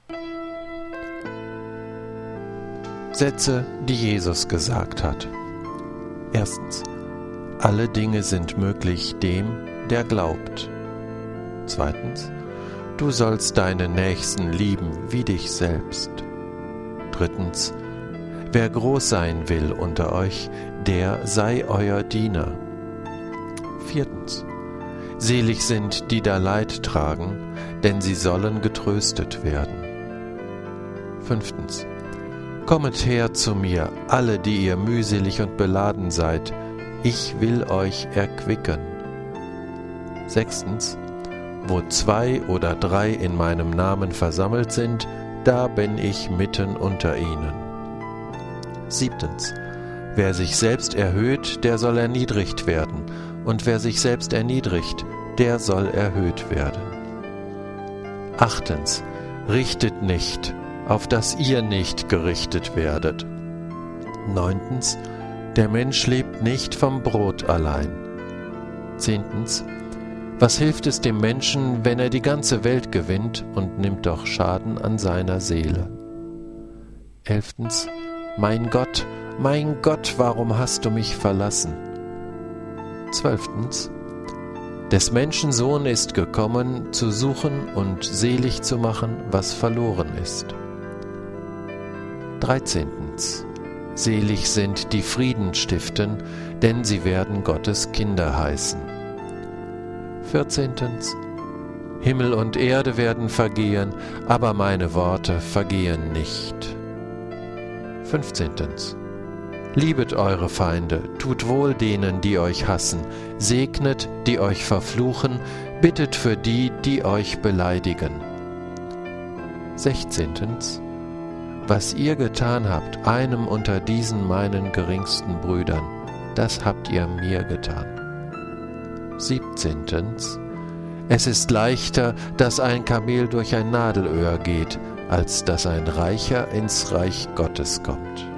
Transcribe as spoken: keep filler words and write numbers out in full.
Sätze, die Jesus gesagt hat. Erstens: Alle Dinge sind möglich dem, der glaubt. Zweitens: Du sollst deinen Nächsten lieben wie dich selbst. Drittens: Wer groß sein will unter euch, der sei euer Diener. Viertens: Selig sind, die da Leid tragen, denn sie sollen getröstet werden. Fünftens: Kommet her zu mir, alle, die ihr mühselig und beladen seid, ich will euch erquicken. Sechstens: Wo zwei oder drei in meinem Namen versammelt sind, da bin ich mitten unter ihnen. Siebtens: Wer sich selbst erhöht, der soll erniedrigt werden, und wer sich selbst erniedrigt, der soll erhöht werden. Achtens: Richtet nicht, auf dass ihr nicht gerichtet werdet. Neuntens: Der Mensch lebt nicht vom Brot allein. Zehntens: Was hilft es dem Menschen, wenn er die ganze Welt gewinnt und nimmt doch Schaden an seiner Seele? Elftens: Mein Gott, mein Gott, warum hast du mich verlassen? Zwölftens: Des Menschen Sohn ist gekommen, zu suchen und selig zu machen, was verloren ist. Dreizehntens: Selig sind die Frieden stiften, denn sie werden Gottes Kinder heißen. Vierzehntens: Himmel und Erde werden vergehen, aber meine Worte vergehen nicht. Fünfzehntens: Liebet eure Feinde, tut wohl denen, die euch hassen, segnet, die euch verfluchen, bittet für die, die euch beleidigen. Sechzehntens: Was ihr getan habt, einem unter diesen meinen geringsten Brüdern, das habt ihr mir getan. Siebzehntens: Es ist leichter, dass ein Kamel durch ein Nadelöhr geht, als dass ein Reicher ins Reich Gottes kommt.